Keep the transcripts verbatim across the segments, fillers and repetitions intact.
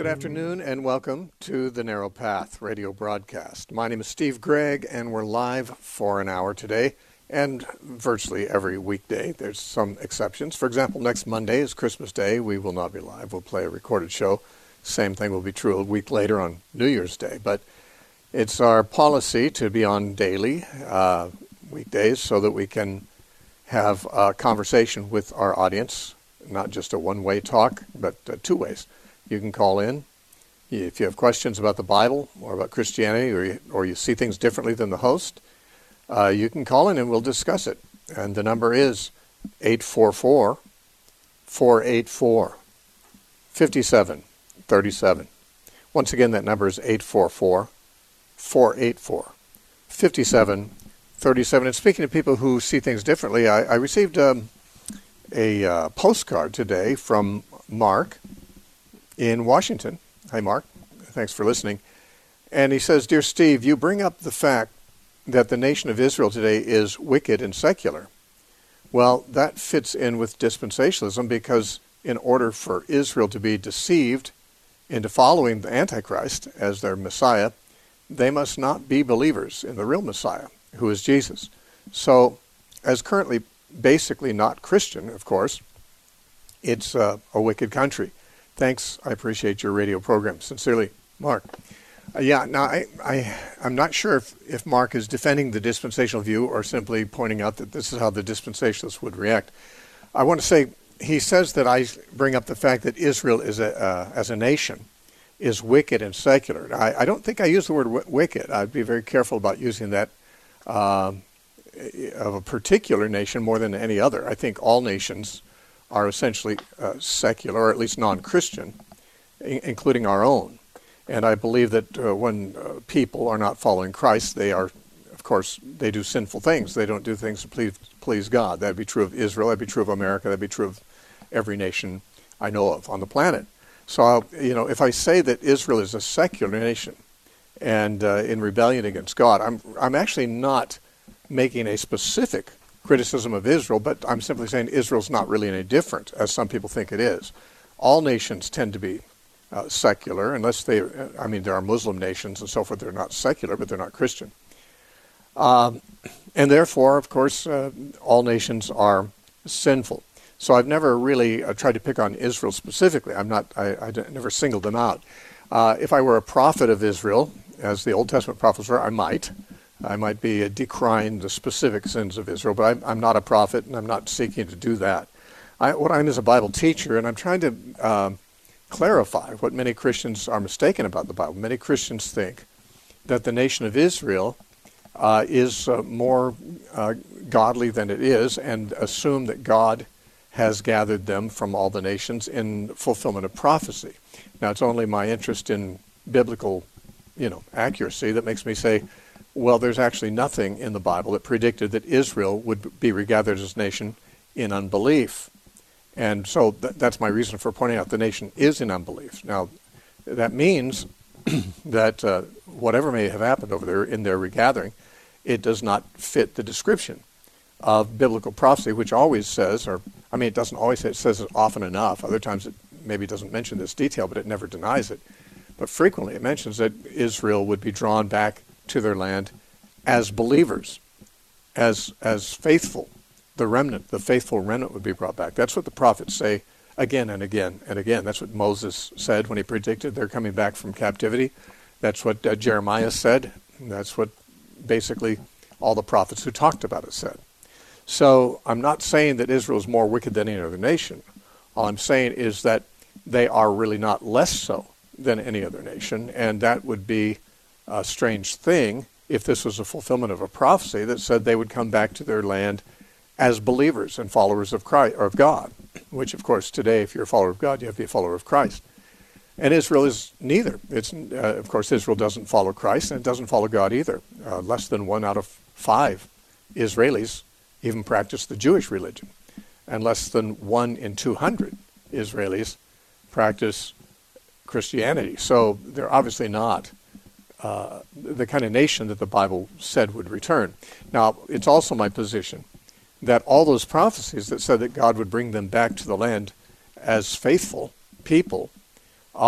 afternoon and welcome to the Narrow Path radio broadcast. My name is Steve Gregg and we're live for an hour today and virtually every weekday. There's some exceptions. For example, next Monday is Christmas Day. We will not be live. We'll play a recorded show. Same thing will be true a week later on New Year's Day. But it's our policy to be on daily uh, weekdays so that we can have a conversation with our audience, not just a one-way talk, but uh, two ways. You can call in if you have questions about the Bible or about Christianity, or you, or you see things differently than the host. Uh, you can call in and we'll discuss it. And the number is eight four four, four eight four, five seven three seven. Once again, that number is eight four four, four eight four, five seven three seven. And speaking of people who see things differently, I, I received um, a uh, postcard today from Mark in Washington. Hi, Mark. Thanks for listening. And he says, "Dear Steve, you bring up the fact that the nation of Israel today is wicked and secular. Well, that fits in with dispensationalism because in order for Israel to be deceived into following the Antichrist as their Messiah, they must not be believers in the real Messiah, who is Jesus. So, as currently basically not Christian, of course, it's uh, a wicked country. Thanks. I appreciate your radio program. Sincerely, Mark." Uh, yeah, now I, I, I'm not sure if, if Mark is defending the dispensational view or simply pointing out that this is how the dispensationalists would react. I want to say, he says that I bring up the fact that Israel is a, uh, as a nation is wicked and secular. I, I don't think I use the word w- wicked. I'd be very careful about using that uh, of a particular nation more than any other. I think all nations are essentially uh, secular, or at least non-Christian, I- including our own. And I believe that uh, when uh, people are not following Christ, they are, of course, they do sinful things. They don't do things to please, please God. That'd be true of Israel. That'd be true of America. That'd be true of every nation I know of on the planet. So, I'll, you know, if I say that Israel is a secular nation and uh, in rebellion against God, I'm I'm actually not making a specific criticism of Israel, but I'm simply saying Israel's not really any different, as some people think it is. All nations tend to be uh, secular, unless they, I mean, there are Muslim nations and so forth, they're not secular, but they're not Christian. Um, and therefore, of course, uh, all nations are sinful. So I've never really uh, tried to pick on Israel specifically. I'm not, I, I never singled them out. Uh, if I were a prophet of Israel, as the Old Testament prophets were, I might. I might be uh, decrying the specific sins of Israel, but I'm, I'm not a prophet, and I'm not seeking to do that. I, what I am is a Bible teacher, and I'm trying to uh, clarify what many Christians are mistaken about the Bible. Many Christians think that the nation of Israel uh, is uh, more uh, godly than it is, and assume that God has gathered them from all the nations in fulfillment of prophecy. Now, it's only my interest in biblical, you know, accuracy that makes me say, well, there's actually nothing in the Bible that predicted that Israel would be regathered as a nation in unbelief. And so th- that's my reason for pointing out the nation is in unbelief. Now, that means that uh, whatever may have happened over there in their regathering, it does not fit the description of biblical prophecy, which always says, or I mean, it doesn't always say, it says it often enough. Other times it maybe doesn't mention this detail, but it never denies it. But frequently it mentions that Israel would be drawn back to their land as believers, as as faithful. The remnant, the faithful remnant would be brought back. That's what the prophets say again and again and again. That's what Moses said when he predicted they're coming back from captivity. That's what uh, Jeremiah said. That's what basically all the prophets who talked about it said. So I'm not saying that Israel is more wicked than any other nation. All I'm saying is that they are really not less so than any other nation, and that would be a strange thing if this was a fulfillment of a prophecy that said they would come back to their land as believers and followers of Christ, or of God, which, of course, today, if you're a follower of God, you have to be a follower of Christ. And Israel is neither. It's, uh, of course, Israel doesn't follow Christ, and it doesn't follow God either. Uh, less than one out of five Israelis even practice the Jewish religion, and less than one in two hundred Israelis practice Christianity. So they're obviously not uh, the kind of nation that the Bible said would return. Now, it's also my position that all those prophecies that said that God would bring them back to the land as faithful people are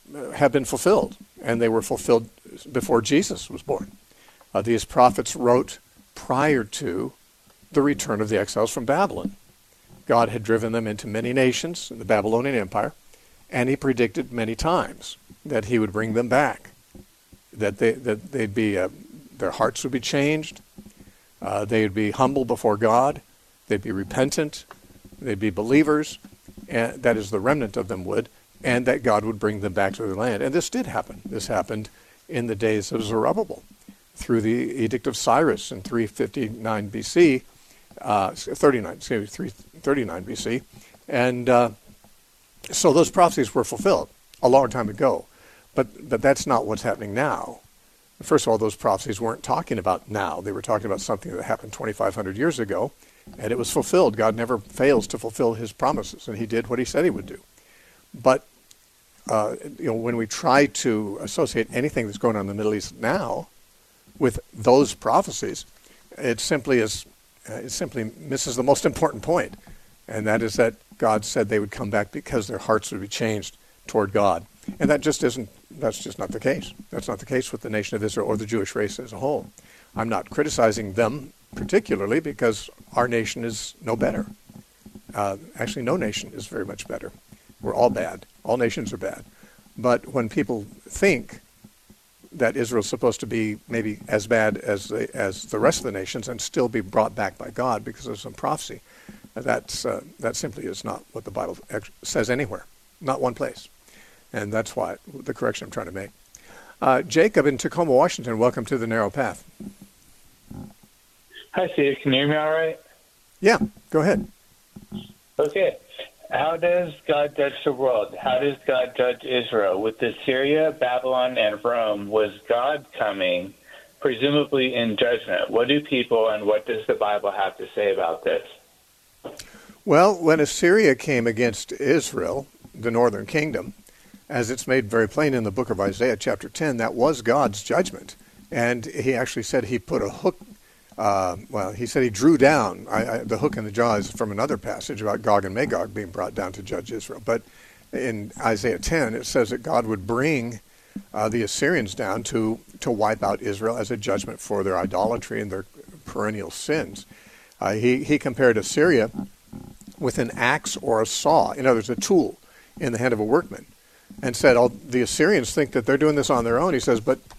have been fulfilled, and they were fulfilled before Jesus was born. Uh, these prophets wrote prior to the return of the exiles from Babylon. God had driven them into many nations in the Babylonian Empire, and he predicted many times that he would bring them back, that they that they'd be uh, their hearts would be changed, uh, they would be humble before God, they'd be repentant, they'd be believers, and that is the remnant of them would, and that God would bring them back to their land. And this did happen. This happened in the days of Zerubbabel, through the Edict of Cyrus in three fifty-nine B C, uh, thirty-nine, excuse me, three thirty-nine B C, and uh, so those prophecies were fulfilled a long time ago. But but that's not what's happening now. First of all, those prophecies weren't talking about now. They were talking about something that happened twenty-five hundred years ago, and it was fulfilled. God never fails to fulfill his promises, and he did what he said he would do. But uh, you know, when we try to associate anything that's going on in the Middle East now with those prophecies, it simply is uh, it simply misses the most important point, and that is that God said they would come back because their hearts would be changed toward God. And that just isn't, that's just not the case. That's not the case with the nation of Israel or the Jewish race as a whole. I'm not criticizing them particularly because our nation is no better. Uh, actually, no nation is very much better. We're all bad. All nations are bad. But when people think that Israel's supposed to be maybe as bad as the, as the rest of the nations and still be brought back by God because of some prophecy, that's, uh, that simply is not what the Bible says anywhere. Not one place. And that's why the correction I'm trying to make. Uh, Jacob in Tacoma, Washington, welcome to the Narrow Path. Hi, Steve. Can you hear me all right? Yeah, go ahead. Okay. How does God judge the world? How does God judge Israel? With Assyria, Babylon, and Rome, was God coming, presumably in judgment? What do people and what does the Bible have to say about this? Well, when Assyria came against Israel, the northern kingdom, as it's made very plain in the book of Isaiah, chapter ten, that was God's judgment. And he actually said he put a hook, uh, well, he said he drew down, I, I, the hook in the jaw is from another passage about Gog and Magog being brought down to judge Israel. But in Isaiah ten, it says that God would bring uh, the Assyrians down to, to wipe out Israel as a judgment for their idolatry and their perennial sins. Uh, he, he compared Assyria with an axe or a saw, in other words, a tool in the hand of a workman, and said, oh, the Assyrians think that they're doing this on their own. He says, but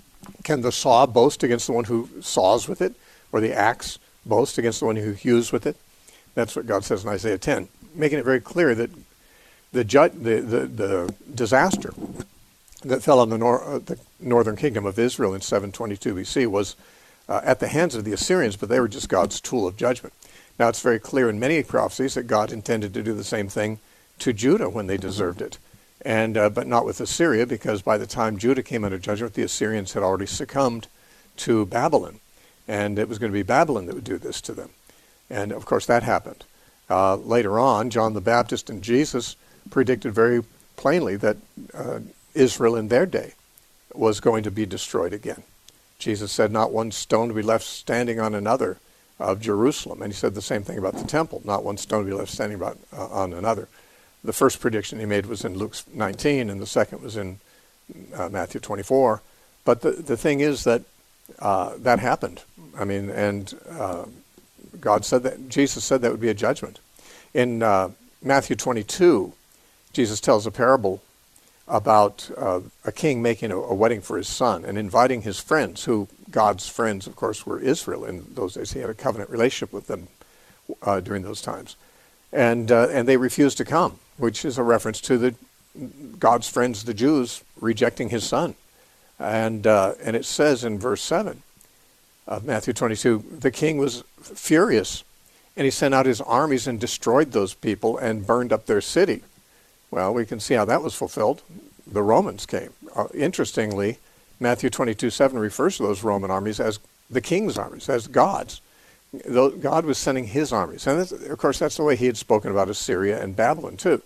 can the saw boast against the one who saws with it, or the axe boast against the one who hews with it? That's what God says in Isaiah ten, making it very clear that the ju- the, the, the disaster that fell on the, nor- uh, the northern kingdom of Israel in seven twenty-two B C was uh, at the hands of the Assyrians, but they were just God's tool of judgment. Now, it's very clear in many prophecies that God intended to do the same thing to Judah when they deserved it. And uh, but not with Assyria, because by the time Judah came under judgment, the Assyrians had already succumbed to Babylon. And it was going to be Babylon that would do this to them. And, of course, that happened. Uh, later on, John the Baptist and Jesus predicted very plainly that uh, Israel in their day was going to be destroyed again. Jesus said not one stone to be left standing on another of Jerusalem. And he said the same thing about the temple, not one stone to be left standing about, uh, on another. The first prediction he made was in Luke nineteen, and the second was in uh, Matthew twenty-four. But the, the thing is that uh, that happened. I mean, and uh, God said that, Jesus said that would be a judgment. In uh, Matthew twenty-two, Jesus tells a parable about uh, a king making a, a wedding for his son and inviting his friends, who God's friends, of course, were Israel in those days. He had a covenant relationship with them uh, during those times. And uh, and they refused to come, which is a reference to the God's friends, the Jews, rejecting his son. And uh, and it says in verse seven of Matthew twenty-two, the king was furious, and he sent out his armies and destroyed those people and burned up their city. Well, we can see how that was fulfilled. The Romans came. Uh, interestingly, Matthew twenty-two seven refers to those Roman armies as the king's armies, as God's. God was sending his armies. And this, of course, that's the way he had spoken about Assyria and Babylon, too.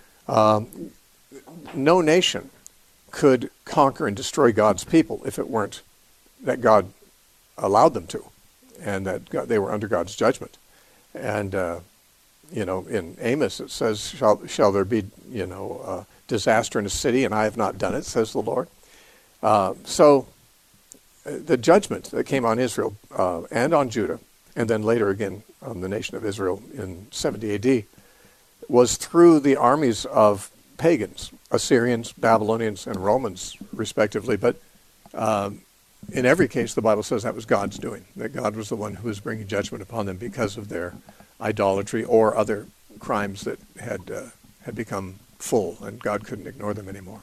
Um, no nation could conquer and destroy God's people if it weren't that God allowed them to, and that God, they were under God's judgment. And, uh, you know, in Amos it says, shall, shall there be, you know, uh, disaster in a city, and I have not done it, says the Lord. Uh, so uh, the judgment that came on Israel uh, and on Judah, and then later again on the nation of Israel in seventy A D, was through the armies of pagans, Assyrians, Babylonians, and Romans, respectively. But um, in every case, the Bible says that was God's doing, that God was the one who was bringing judgment upon them because of their idolatry or other crimes that had uh, had become full, and God couldn't ignore them anymore.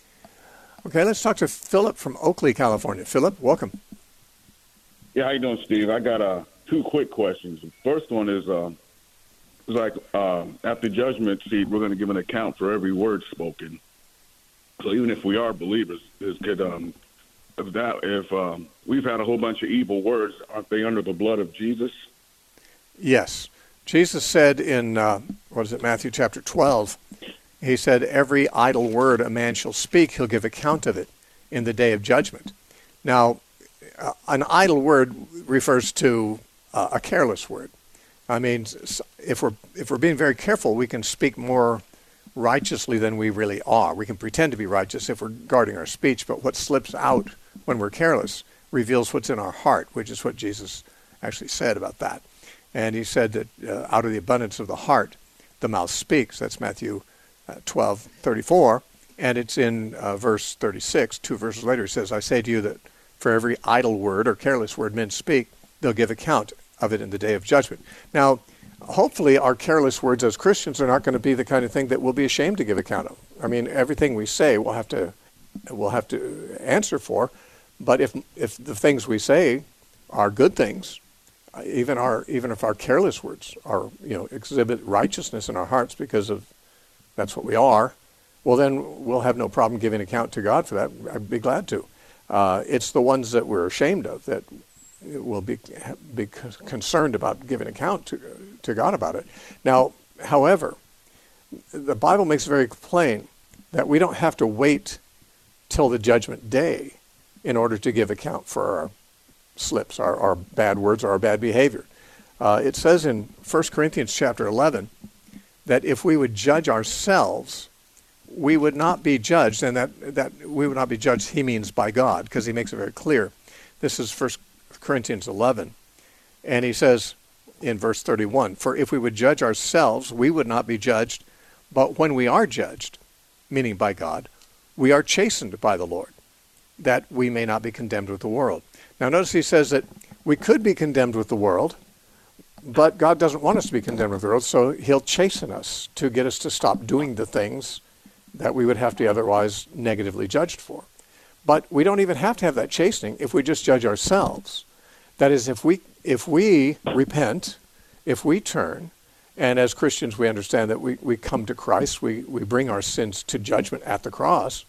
Okay, let's talk to Philip from Oakley, California. Philip, welcome. Yeah, how you doing, Steve? I got uh, two quick questions. The first one is, uh, it's like uh, at the judgment seat, we're going to give an account for every word spoken. So even if we are believers, is could um, if that if um, we've had a whole bunch of evil words, aren't they under the blood of Jesus? Yes. Jesus said in, uh, what is it, Matthew chapter twelve, he said, every idle word a man shall speak, he'll give account of it in the day of judgment. Now, uh, an idle word refers to uh, a careless word. I mean, if we're if we're being very careful, we can speak more righteously than we really are. We can pretend to be righteous if we're guarding our speech, but what slips out when we're careless reveals what's in our heart, which is what Jesus actually said about that. And he said that uh, out of the abundance of the heart, the mouth speaks. That's Matthew uh, twelve thirty-four. And it's in uh, verse thirty-six, two verses later, it says, I say to you that for every idle word or careless word men speak, they'll give account of it in the day of judgment. Now, hopefully our careless words as Christians are not going to be the kind of thing that we'll be ashamed to give account of. I mean, everything we say we'll have to we'll have to answer for. But if if the things we say are good things, even our even if our careless words are, you know, exhibit righteousness in our hearts because of that's what we are, well then we'll have no problem giving account to God for that. I'd be glad to. Uh, it's the ones that we're ashamed of that we'll be be concerned about giving account to to God about it. Now, however, the Bible makes it very plain that we don't have to wait till the judgment day in order to give account for our slips, our, our bad words, or our bad behavior. Uh, it says in First Corinthians chapter eleven that if we would judge ourselves, we would not be judged, and that, that we would not be judged, he means by God, because he makes it very clear. This is First Corinthians eleven, and he says in verse thirty-one, for if we would judge ourselves, we would not be judged, but when we are judged, meaning by God, we are chastened by the Lord, that we may not be condemned with the world. Now notice he says that we could be condemned with the world, but God doesn't want us to be condemned with the world, so he'll chasten us to get us to stop doing the things that we would have to be otherwise negatively judged for. But we don't even have to have that chastening if we just judge ourselves. That is, if we if we repent, if we turn, and as Christians we understand that we, we come to Christ, we, we bring our sins to judgment at the cross,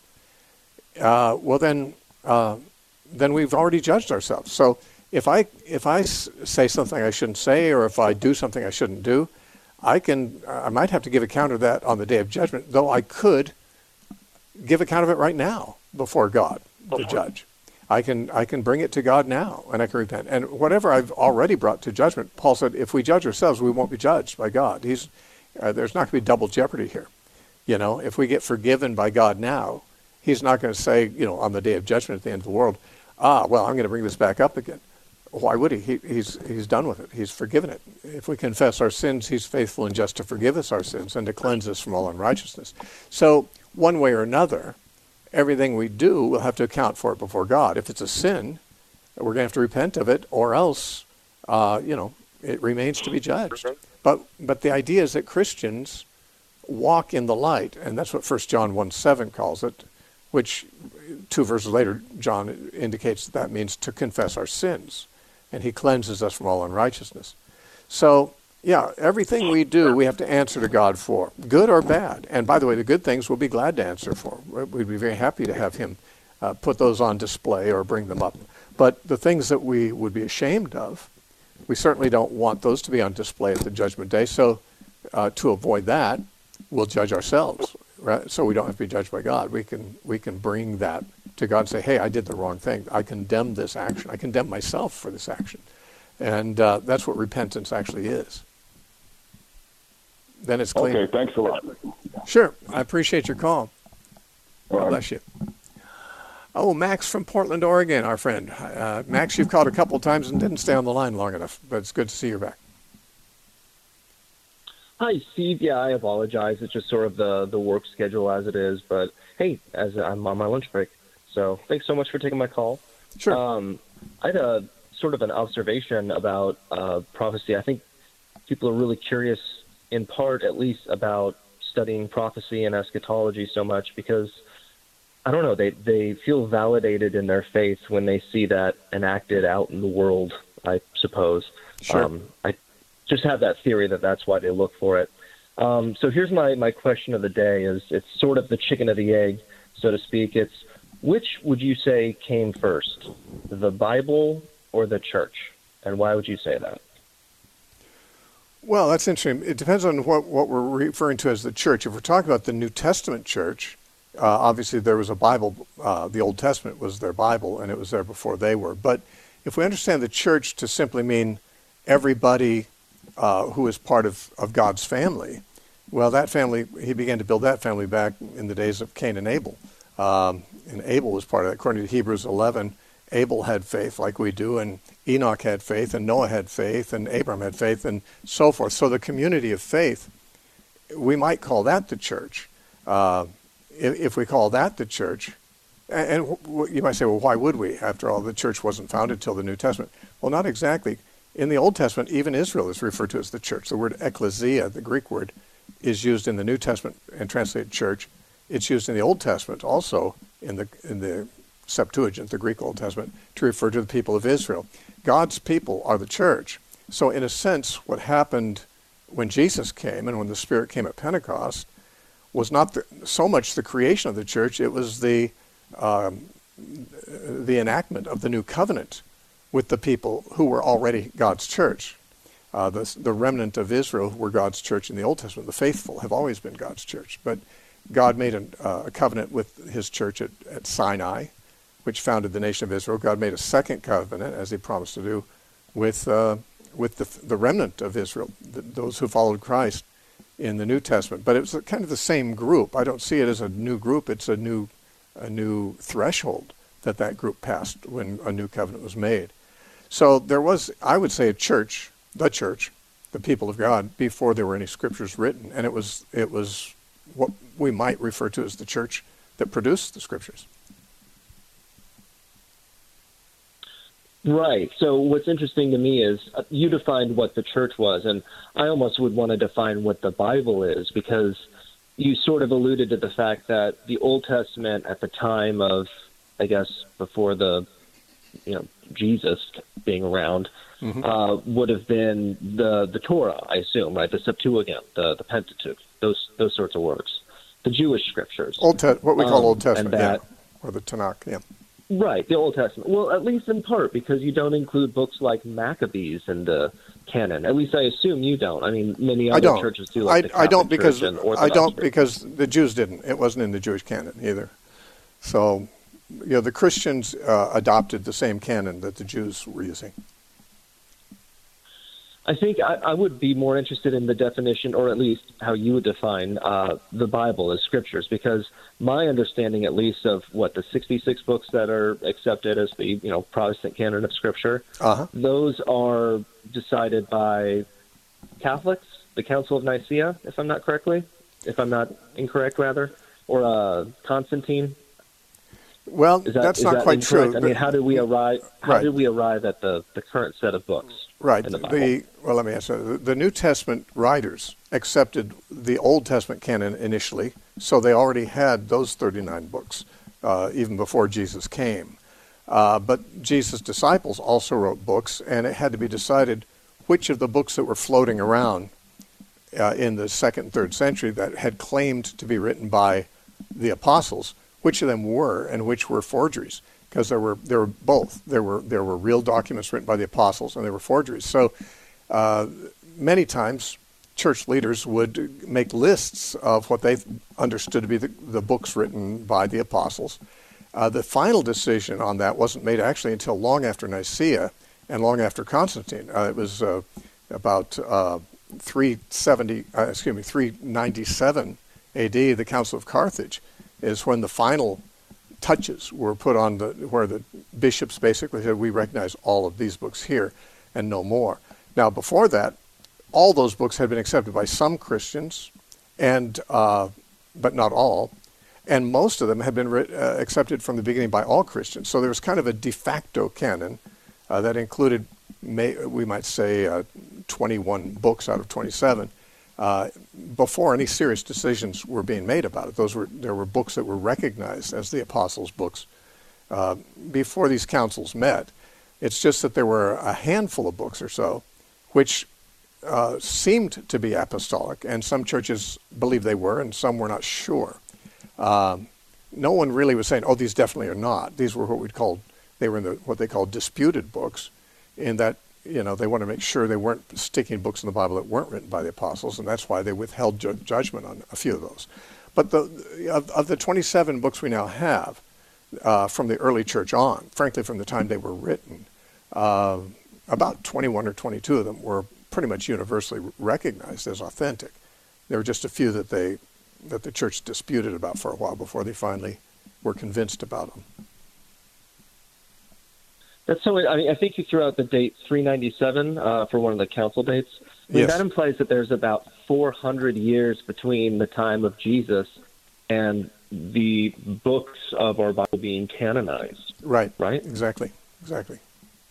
uh, well then uh, then we've already judged ourselves. So if I if I s- say something I shouldn't say, or if I do something I shouldn't do, I can I might have to give account of that on the day of judgment, though I could give account of it right now before God, the judge. I can I can bring it to God now, and I can repent. And whatever I've already brought to judgment, Paul said, if we judge ourselves, we won't be judged by God. He's uh, there's not going to be double jeopardy here. You know, if we get forgiven by God now, he's not going to say, you know, on the day of judgment at the end of the world, ah, well, I'm going to bring this back up again. Why would he? he? He's he's done with it. He's forgiven it. If we confess our sins, he's faithful and just to forgive us our sins and to cleanse us from all unrighteousness. So one way or another, everything we do, we'll have to account for it before God. If it's a sin, we're going to have to repent of it, or else, uh, you know, it remains to be judged. But but the idea is that Christians walk in the light, and that's what First John one seven calls it, which two verses later, John indicates that, that means to confess our sins, and he cleanses us from all unrighteousness. So, yeah, everything we do, we have to answer to God for, good or bad. And by the way, the good things we'll be glad to answer for. We'd be very happy to have him uh, put those on display or bring them up. But the things that we would be ashamed of, we certainly don't want those to be on display at the judgment day. So uh, to avoid that, we'll judge ourselves, right? So we don't have to be judged by God. We can we can bring that to God and say, hey, I did the wrong thing. I condemn this action. I condemn myself for this action. And uh, that's what repentance actually is. Then it's clean. Okay, thanks a lot. Sure. I appreciate your call. God bless you. Oh, Max from Portland, Oregon, our friend. Uh, Max, you've called a couple of times and didn't stay on the line long enough, but it's good to see you back. Hi, Steve. Yeah, I apologize. It's just sort of the, the work schedule as it is. But, hey, as I'm on my lunch break. So thanks so much for taking my call. Sure. Um, I had a sort of an observation about uh, prophecy. I think people are really curious, in part at least, about studying prophecy and eschatology so much because, I don't know, they, they feel validated in their faith when they see that enacted out in the world, I suppose. Sure. Um, I just have that theory that that's why they look for it. Um, so here's my, my question of the day. Is it's sort of the chicken or the egg, so to speak. It's which would you say came first, the Bible or the church? And why would you say that? Well, that's interesting. It depends on what, what we're referring to as the church. If we're talking about the New Testament church, uh, obviously there was a Bible. Uh, the Old Testament was their Bible, and it was there before they were. But if we understand the church to simply mean everybody uh, who is part of, of God's family, well, that family, he began to build that family back in the days of Cain and Abel. Um, and Abel was part of that. According to Hebrews eleven, Abel had faith like we do, and Enoch had faith, and Noah had faith, and Abraham had faith, and so forth. So the community of faith, we might call that the church. Uh, if, if we call that the church, and, and you might say, well, why would we? After all, the church wasn't founded till the New Testament. Well, not exactly. In the Old Testament, even Israel is referred to as the church. The word ecclesia, the Greek word, is used in the New Testament and translated church. It's used in the Old Testament also in the in the Septuagint, the Greek Old Testament, to refer to the people of Israel. God's people are the church. So in a sense, what happened when Jesus came and when the Spirit came at Pentecost was not the, so much the creation of the church, it was the um, the enactment of the new covenant with the people who were already God's church. Uh, the, the remnant of Israel were God's church in the Old Testament. The faithful have always been God's church. But God made an, uh, a covenant with his church at, at Sinai, which founded the nation of Israel. God made a second covenant, as he promised to do, with uh, with the, the remnant of Israel, the, those who followed Christ in the New Testament. But it was kind of the same group. I don't see it as a new group. It's a new a new threshold that that group passed when a new covenant was made. So there was, I would say, a church, the church, the people of God, before there were any scriptures written. And it was it was what we might refer to as the church that produced the scriptures. Right. So what's interesting to me is uh, you defined what the church was, and I almost would want to define what the Bible is, because you sort of alluded to the fact that the Old Testament at the time of, I guess, before the, you know, Jesus being around, mm-hmm. uh, would have been the the Torah, I assume, right? The Septuagint, the, the Pentateuch, those those sorts of works, the Jewish scriptures. Old te- what we call um, Old Testament, that, yeah, or the Tanakh, yeah. Right, the Old Testament. Well, at least in part, because you don't include books like Maccabees in the canon. At least I assume you don't. I mean, many other I don't. churches do. Like I, the Catholic I don't because Church and I Orthodox don't Church. because the Jews didn't. It wasn't in the Jewish canon either. So, you know, the Christians uh, adopted the same canon that the Jews were using. I think I, I would be more interested in the definition, or at least how you would define uh, the Bible as scriptures, because my understanding, at least, of what the sixty-six books that are accepted as the you know Protestant canon of Scripture, uh-huh. those are decided by Catholics, the Council of Nicaea, if I'm not correctly, if I'm not incorrect, rather, or uh, Constantine. Well, is that, that's is not that quite incorrect? true. I mean, how did we arrive? How Right. did we arrive at the, the current set of books? Right. In the Bible? The well, let me answer. The, the New Testament writers accepted the Old Testament canon initially, so they already had those thirty-nine books uh, even before Jesus came. Uh, but Jesus' disciples also wrote books, and it had to be decided which of the books that were floating around uh, in the second and third century that had claimed to be written by the apostles, which of them were and which were forgeries, because there were there were both. There were there were real documents written by the apostles, and there were forgeries. So uh, many times church leaders would make lists of what they understood to be the, the books written by the apostles. Uh, the final decision on that wasn't made actually until long after Nicaea and long after Constantine. Uh, it was uh, about uh, three seventy, uh, excuse me, three ninety-seven A D, the Council of Carthage, is when the final touches were put on the, where the bishops basically said, we recognize all of these books here and no more. Now, before that, all those books had been accepted by some Christians, and uh, but not all, and most of them had been re- uh, accepted from the beginning by all Christians. So there was kind of a de facto canon uh, that included, may, we might say, uh, twenty-one books out of twenty-seven, uh, before any serious decisions were being made about it. Those were there were books that were recognized as the apostles' books uh, before these councils met. It's just that there were a handful of books or so which uh, seemed to be apostolic, and some churches believed they were, and some were not sure. Um, no one really was saying, oh, these definitely are not. These were what we'd call, they were in the, what they call disputed books, in that, you know, they want to make sure they weren't sticking books in the Bible that weren't written by the apostles, and that's why they withheld ju- judgment on a few of those. But the, of, of the twenty-seven books we now have uh, from the early church on, frankly, from the time they were written, uh, about twenty-one or twenty-two of them were pretty much universally recognized as authentic. There were just a few that they that the church disputed about for a while before they finally were convinced about them. That's so. I mean, I think you threw out the date three ninety-seven uh, for one of the council dates. I mean, Yes. That implies that there's about four hundred years between the time of Jesus and the books of our Bible being canonized. Right. Right. Exactly. Exactly.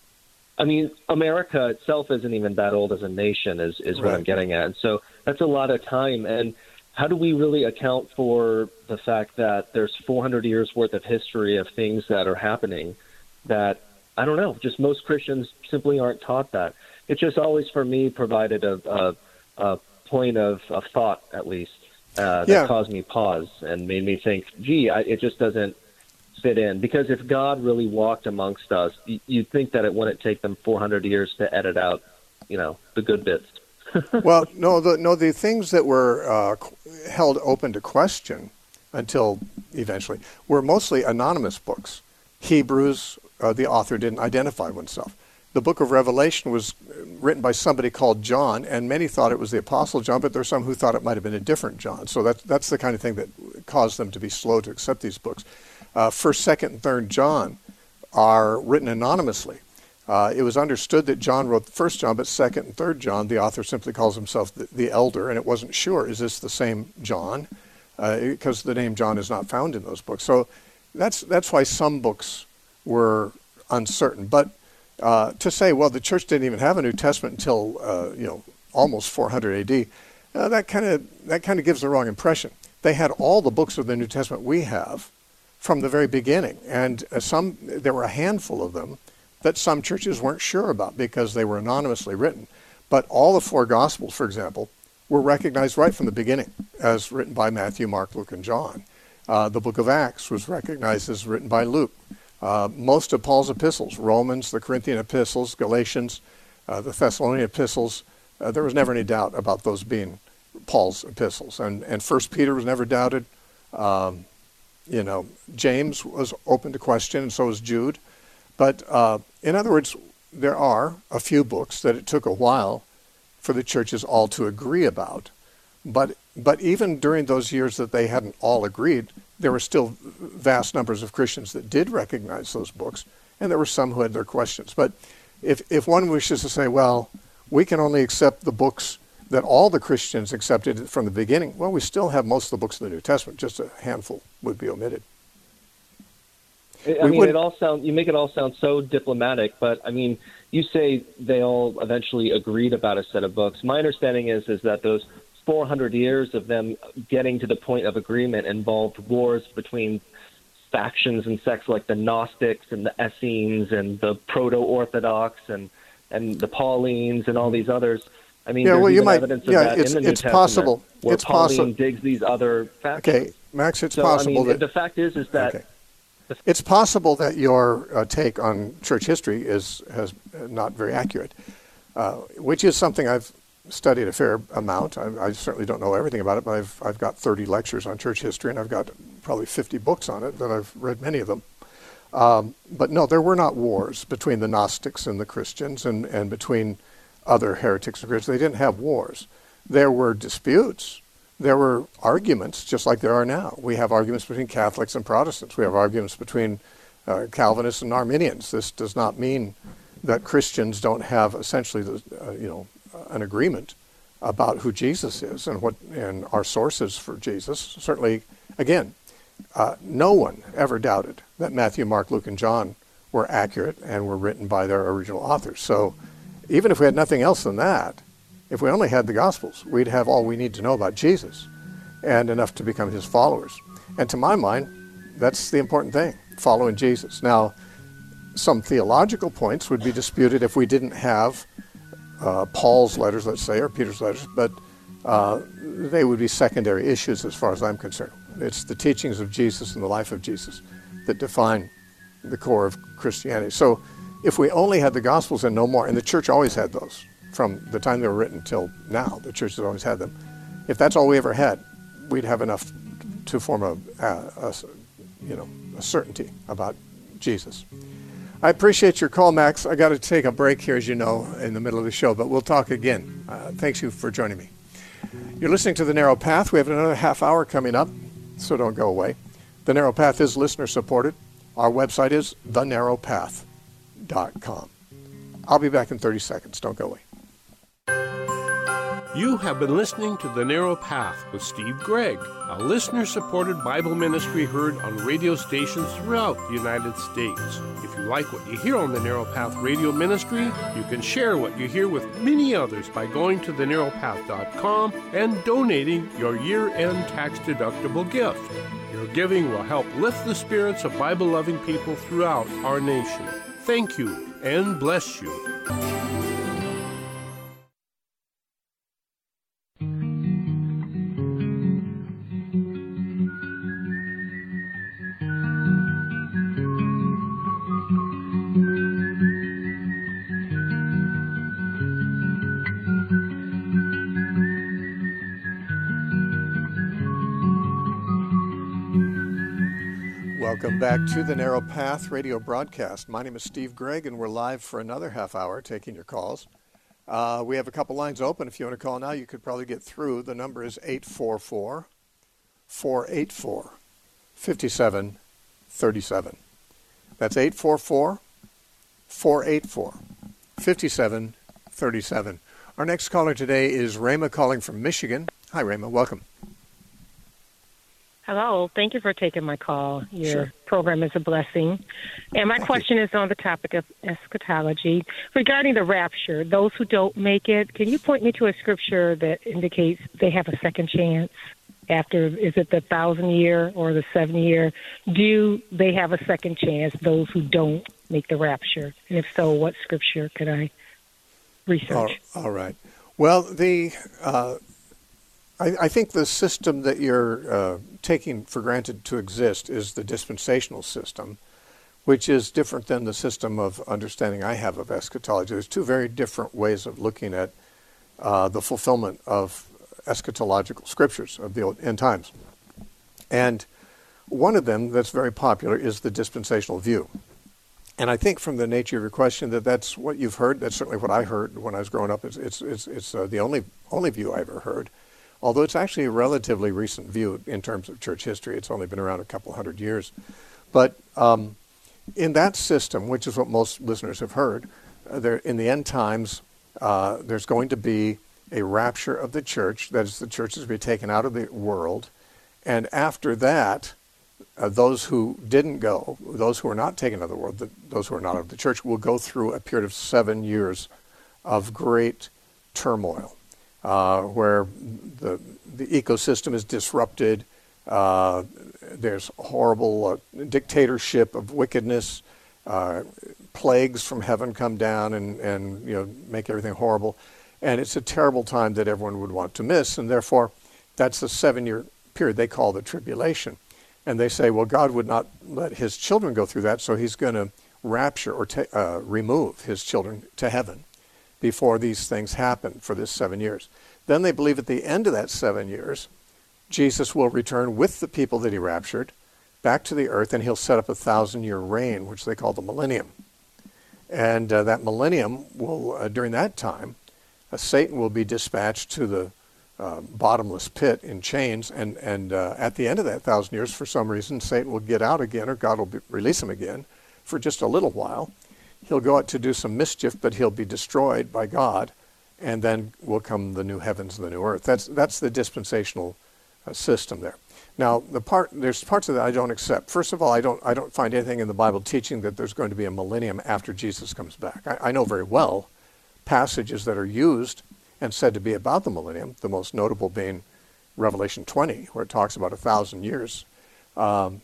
I mean, America itself isn't even that old as a nation, is, is what Right. I'm getting at. And so that's a lot of time. And how do we really account for the fact that there's four hundred years worth of history of things that are happening that, I don't know, just most Christians simply aren't taught that? It just always, for me, provided a, a, a point of, of thought, at least, uh, that Yeah. caused me pause and made me think, gee, I, it just doesn't fit in. Because if God really walked amongst us, y- you'd think that it wouldn't take them four hundred years to edit out, you know, the good bits. Well, no, the, no, the things that were uh, qu- held open to question until eventually were mostly anonymous books. Hebrews, uh, the author didn't identify oneself. The book of Revelation was written by somebody called John, and many thought it was the Apostle John, but there were some who thought it might have been a different John. So that's, that's the kind of thing that caused them to be slow to accept these books. Uh, First, Second, and Third John are written anonymously. Uh, it was understood that John wrote First John, but Second and Third John, the author simply calls himself the, the elder, and it wasn't sure, is this the same John? Uh, because the name John is not found in those books. So that's that's why some books were uncertain. But uh, to say, well, the church didn't even have a New Testament until uh, you know almost four hundred A D, uh, that kind of that kind of gives the wrong impression. They had all the books of the New Testament we have from the very beginning, and uh, some there were a handful of them that some churches weren't sure about because they were anonymously written. But all the four Gospels, for example, were recognized right from the beginning as written by Matthew, Mark, Luke, and John. Uh, the book of Acts was recognized as written by Luke. Uh, most of Paul's epistles, Romans, the Corinthian epistles, Galatians, uh, the Thessalonian epistles, uh, there was never any doubt about those being Paul's epistles. And, and First Peter was never doubted. Um, you know, James was open to question, and so was Jude. But uh, in other words, there are a few books that it took a while for the churches all to agree about. But but even during those years that they hadn't all agreed, there were still vast numbers of Christians that did recognize those books, and there were some who had their questions. But if if one wishes to say, well, we can only accept the books that all the Christians accepted from the beginning, well, we still have most of the books of the New Testament. Just a handful would be omitted. I We mean, would- it all sound. You make it all sound so diplomatic, but I mean, you say they all eventually agreed about a set of books. My understanding is is that those four hundred years of them getting to the point of agreement involved wars between factions and sects like the Gnostics and the Essenes and the Proto-Orthodox and and the Paulines and all these others. I mean, Yeah, there's well, you even might- evidence of yeah, that it's- in the New it's Testament, possible. where It's Pauline possi- digs these other factions. Okay, Max, it's so, possible I mean, that... the fact is is that. Okay. It's possible that your uh, take on church history is has uh, not very accurate, uh, which is something I've studied a fair amount. I, I certainly don't know everything about it, but I've I've got thirty lectures on church history, and I've got probably fifty books on it that I've read many of them. Um, but no, there were not wars between the Gnostics and the Christians, and, and between other heretics and Christians. They didn't have wars. There were disputes, there were arguments just like there are now. We have arguments between Catholics and Protestants. We have arguments between uh, Calvinists and Arminians. This does not mean that Christians don't have essentially, the, uh, you know, an agreement about who Jesus is and what and our sources for Jesus. Certainly, again, uh, no one ever doubted that Matthew, Mark, Luke, and John were accurate and were written by their original authors. So even if we had nothing else than that, if we only had the Gospels, we'd have all we need to know about Jesus and enough to become his followers. And to my mind, that's the important thing, following Jesus. Now, some theological points would be disputed if we didn't have uh, Paul's letters, let's say, or Peter's letters, but uh, they would be secondary issues as far as I'm concerned. It's the teachings of Jesus and the life of Jesus that define the core of Christianity. So if we only had the Gospels and no more, and the church always had those, from the time they were written till now, the church has always had them. If that's all we ever had, we'd have enough to form a, a, a you know, a certainty about Jesus. I appreciate your call, Max. I got to take a break here, as you know, in the middle of the show, but we'll talk again. Uh, thanks you for joining me. You're listening to The Narrow Path. We have another half hour coming up, so don't go away. The Narrow Path is listener supported. Our website is the narrow path dot com. I'll be back in thirty seconds. Don't go away. You have been listening to The Narrow Path with Steve Gregg, a listener-supported Bible ministry heard on radio stations throughout the United States. If you like what you hear on The Narrow Path radio ministry, you can share what you hear with many others by going to the narrow path dot com and donating your year-end tax-deductible gift. Your giving will help lift the spirits of Bible-loving people throughout our nation. Thank you and bless you. Welcome back to the Narrow Path radio broadcast. My name is Steve Gregg, and we're live for another half hour taking your calls. Uh, we have a couple lines open. If you want to call now, you could probably get through. The number is eight four four, four eight four, five seven three seven. That's eight four four, four eight four, five seven three seven. Our next caller today is Rayma calling from Michigan. Hi, Rayma. Welcome. Hello. Thank you for taking my call. Your Sure. program is a blessing. And my Thank question you. is on the topic of eschatology. Regarding the rapture, those who don't make it, can you point me to a scripture that indicates they have a second chance after, is it the thousand year or the seven year? Do they have a second chance, those who don't make the rapture? And if so, what scripture could I research? All, all right. Well, the uh, I, I think the system that you're uh, taking for granted to exist is the dispensational system, which is different than the system of understanding I have of eschatology. There's two very different ways of looking at uh, the fulfillment of eschatological scriptures of the old end times. And one of them that's very popular is the dispensational view. And I think from the nature of your question that that's what you've heard. That's certainly what I heard when I was growing up. It's, it's, it's, it's uh, the only, only view I ever heard. Although it's actually a relatively recent view in terms of church history. It's only been around a couple hundred years. But um, in that system, which is what most listeners have heard, uh, there, in the end times, uh, there's going to be a rapture of the church. That is, the church is to be taken out of the world. And after that, uh, those who didn't go, those who are not taken out of the world, the, those who are not of the church, will go through a period of seven years of great turmoil. Uh, where the the ecosystem is disrupted, uh, there's horrible uh, dictatorship of wickedness, uh, plagues from heaven come down and, and you know make everything horrible, and it's a terrible time that everyone would want to miss, and therefore that's the seven-year period they call the tribulation, and they say, well, God would not let his children go through that, so he's going to rapture or ta- uh, remove his children to heaven before these things happen for this seven years. Then they believe at the end of that seven years, Jesus will return with the people that he raptured back to the earth, and he'll set up a thousand-year reign, which they call the millennium. And uh, that millennium will, uh, during that time, uh, Satan will be dispatched to the uh, bottomless pit in chains, and, and uh, at the end of that thousand years, for some reason, Satan will get out again, or God will be, release him again for just a little while. He'll go out to do some mischief, but he'll be destroyed by God, and then will come the new heavens and the new earth. That's that's the dispensational uh, system there. Now, the part there's parts of that I don't accept. First of all, I don't I don't find anything in the Bible teaching that there's going to be a millennium after Jesus comes back. I, I know very well passages that are used and said to be about the millennium, the most notable being Revelation twenty, where it talks about a thousand years. Um,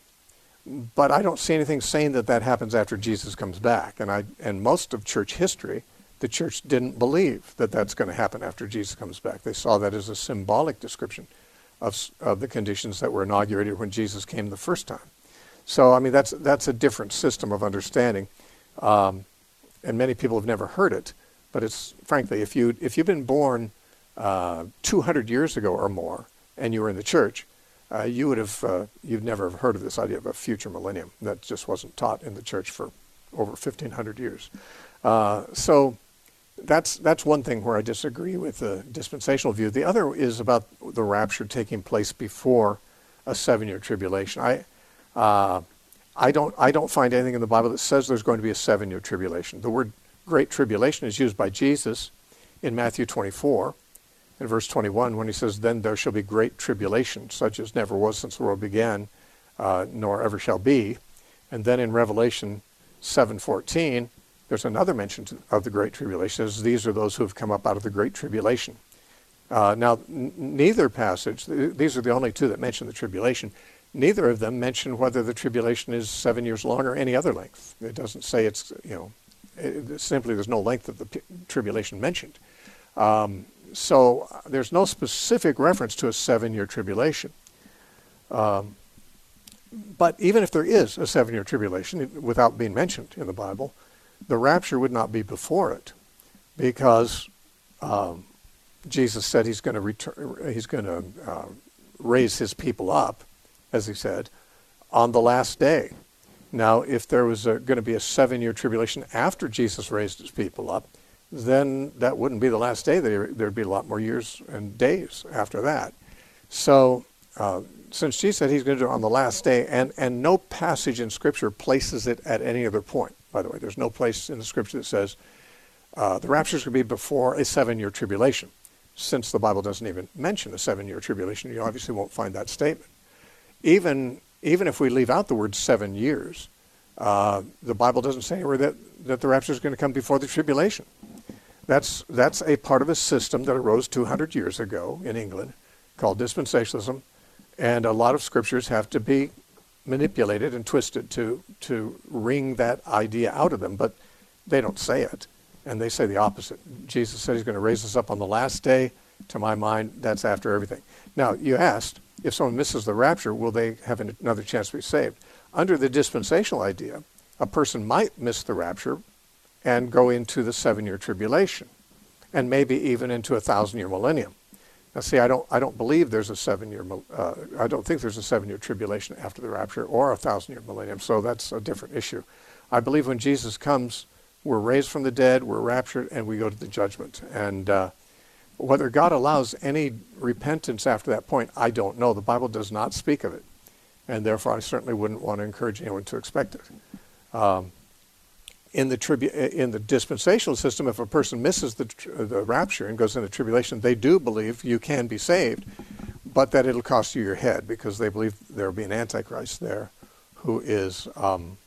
but I don't see anything saying that that happens after Jesus comes back. And I and most of church history, the church didn't believe that that's going to happen after Jesus comes back. They saw that as a symbolic description of, of the conditions that were inaugurated when Jesus came the first time. So, I mean, that's that's a different system of understanding. Um, and many people have never heard it. But it's, frankly, if, you, if you've been born uh, two hundred years ago or more, and you were in the church, uh, you would have, uh, you've never heard of this idea of a future millennium. That just wasn't taught in the church for over fifteen hundred years. Uh, so that's that's one thing where I disagree with the dispensational view. The other is about the rapture taking place before a seven-year tribulation. I uh, I don't I don't find anything in the Bible that says there's going to be a seven-year tribulation. The word Great Tribulation is used by Jesus in Matthew twenty-four, in verse twenty-one, when he says, "Then there shall be great tribulation, such as never was since the world began, uh, nor ever shall be." And then in Revelation seven fourteen, there's another mention of the Great Tribulation. It says, "These are those who have come up out of the Great Tribulation." Uh, now, n- neither passage, th- these are the only two that mention the tribulation, neither of them mention whether the tribulation is seven years long or any other length. It doesn't say it's, you know, It, simply there's no length of the p- tribulation mentioned. Um, so uh, there's no specific reference to a seven-year tribulation. Um, but even if there is a seven-year tribulation, it, without being mentioned in the Bible, the rapture would not be before it, because um, Jesus said he's going to return. He's going to uh, raise his people up, as he said, on the last day. Now, if there was going to be a seven-year tribulation after Jesus raised his people up, then that wouldn't be the last day. There would be a lot more years and days after that. So, uh, since Jesus said he's going to do it on the last day, and, and no passage in Scripture places it at any other point, by the way. There's no place in the Scripture that says uh, the rapture is going to be before a seven-year tribulation. Since the Bible doesn't even mention a seven-year tribulation, you obviously won't find that statement. Even Even if we leave out the word seven years, uh, the Bible doesn't say anywhere that, that the rapture is going to come before the tribulation. That's that's a part of a system that arose two hundred years ago in England called dispensationalism, and a lot of scriptures have to be manipulated and twisted to, to wring that idea out of them, but they don't say it, and they say the opposite. Jesus said he's going to raise us up on the last day. To my mind, that's after everything. Now, you asked, if someone misses the rapture, will they have another chance to be saved? Under the dispensational idea, a person might miss the rapture and go into the seven-year tribulation, and maybe even into a thousand-year millennium. Now, see, I don't, I don't believe there's a seven-year, uh, I don't think there's a seven-year tribulation after the rapture or a thousand-year millennium. So that's a different issue. I believe when Jesus comes, we're raised from the dead, we're raptured, and we go to the judgment. And uh, whether God allows any repentance after that point, I don't know. The Bible does not speak of it, and therefore I certainly wouldn't want to encourage anyone to expect it. Um, in the tribu- in the dispensational system, if a person misses the tr- the rapture and goes into tribulation, they do believe you can be saved, but that it'll cost you your head, because they believe there will be an antichrist there who is, um,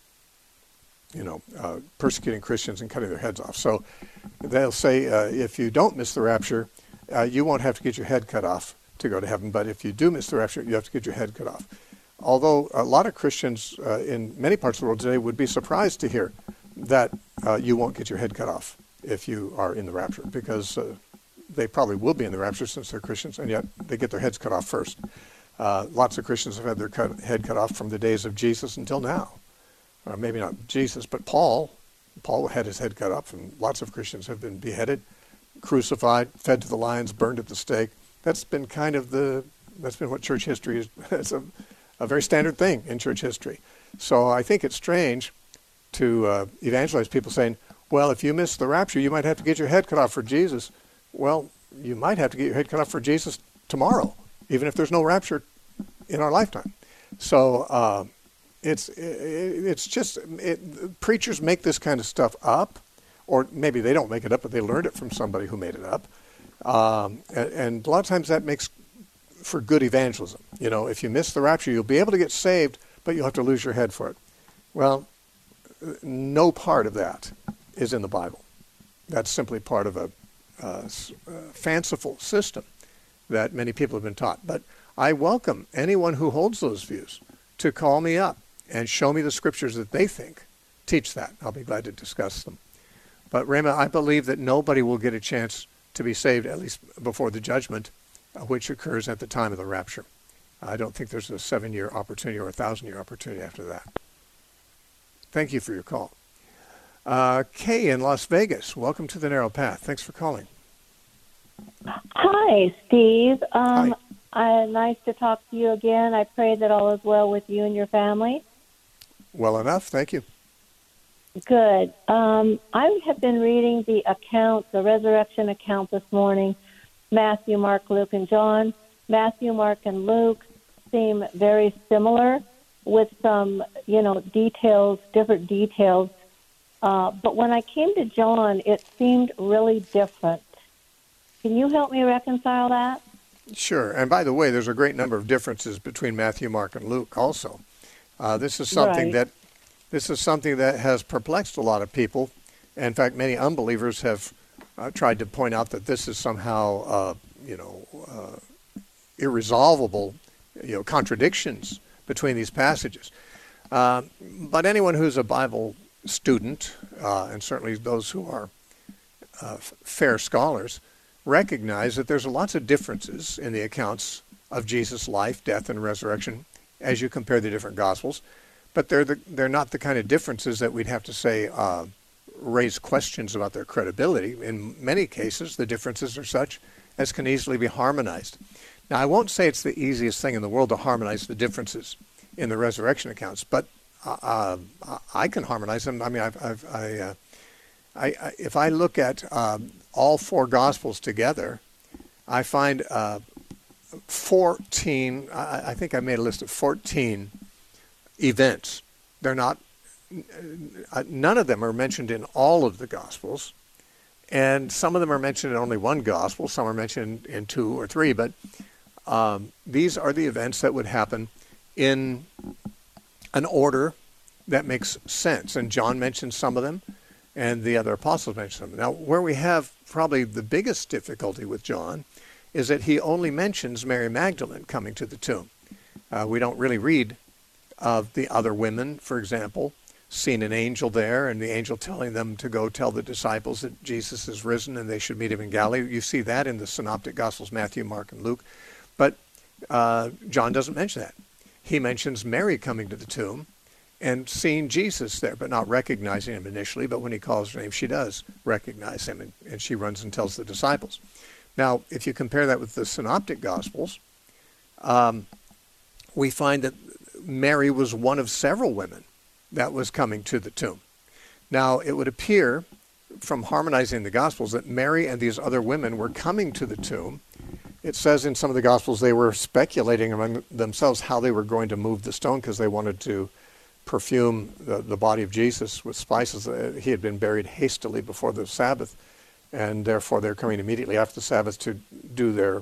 you know, uh, persecuting Christians and cutting their heads off. So they'll say, uh, if you don't miss the rapture, uh, you won't have to get your head cut off to go to heaven. But if you do miss the rapture, you have to get your head cut off. Although a lot of Christians uh, in many parts of the world today would be surprised to hear that uh, you won't get your head cut off if you are in the rapture, because uh, they probably will be in the rapture since they're Christians, and yet they get their heads cut off first. Uh, lots of Christians have had their cut, head cut off from the days of Jesus until now. Uh, maybe not Jesus, but Paul. Paul had his head cut off, and lots of Christians have been beheaded, crucified, fed to the lions, burned at the stake. That's been kind of the, that's been what church history is. It's a, a very standard thing in church history. So I think it's strange to uh, evangelize people saying, well, if you miss the rapture, you might have to get your head cut off for Jesus. Well, you might have to get your head cut off for Jesus tomorrow, even if there's no rapture in our lifetime. So uh, it's it, it's just it, preachers make this kind of stuff up, or maybe they don't make it up, but they learned it from somebody who made it up. Um, and, and a lot of times that makes for good evangelism. You know, if you miss the rapture, you'll be able to get saved, but you'll have to lose your head for it. Well, no part of that is in the Bible. That's simply part of a, a, a fanciful system that many people have been taught. But I welcome anyone who holds those views to call me up and show me the scriptures that they think teach that. I'll be glad to discuss them. But Raymond, I believe that nobody will get a chance to be saved, at least before the judgment, uh, which occurs at the time of the rapture. I don't think there's a seven-year opportunity or a thousand-year opportunity after that. Thank you for your call. Uh, Kay in Las Vegas, welcome to the Narrow Path. Thanks for calling. Hi, Steve. Um, Hi. Uh, nice to talk to you again. I pray that all is well with you and your family. Well enough, thank you. Good. Um, I have been reading the account, the resurrection account this morning, Matthew, Mark, Luke, and John. Matthew, Mark, and Luke seem very similar with some, you know, details, different details. Uh, but when I came to John, it seemed really different. Can you help me reconcile that? Sure. And by the way, there's a great number of differences between Matthew, Mark, and Luke also. Uh, this is something Right. that this is something that has perplexed a lot of people. In fact, many unbelievers have uh, tried to point out that this is somehow, uh, you know, uh, irresolvable, you know, contradictions between these passages. Uh, but anyone who's a Bible student, uh, and certainly those who are uh, fair scholars, recognize that there's lots of differences in the accounts of Jesus' life, death, and resurrection as you compare the different Gospels. But they're the, they're not the kind of differences that we'd have to say uh, raise questions about their credibility. In many cases, the differences are such as can easily be harmonized. Now, I won't say it's the easiest thing in the world to harmonize the differences in the resurrection accounts, but uh, I can harmonize them. I mean, I've, I've, I, uh, I, I, if I look at um, all four Gospels together, I find uh, fourteen, I, I think I made a list of fourteen events. They're not, none of them are mentioned in all of the Gospels, and some of them are mentioned in only one Gospel, some are mentioned in two or three, but um, these are the events that would happen in an order that makes sense, and John mentions some of them, and the other apostles mention them. Now, where we have probably the biggest difficulty with John is that he only mentions Mary Magdalene coming to the tomb. Uh, we don't really read of the other women, for example, seeing an angel there and the angel telling them to go tell the disciples that Jesus is risen and they should meet him in Galilee. You see that in the Synoptic Gospels, Matthew, Mark, and Luke. But uh, John doesn't mention that. He mentions Mary coming to the tomb and seeing Jesus there, but not recognizing him initially. But when he calls her name, she does recognize him, and, and she runs and tells the disciples. Now, if you compare that with the Synoptic Gospels, um, we find that Mary was one of several women that was coming to the tomb. Now, it would appear from harmonizing the Gospels that Mary and these other women were coming to the tomb. It says in some of the Gospels they were speculating among themselves how they were going to move the stone because they wanted to perfume the, the body of Jesus with spices. He had been buried hastily before the Sabbath, and therefore they're coming immediately after the Sabbath to do their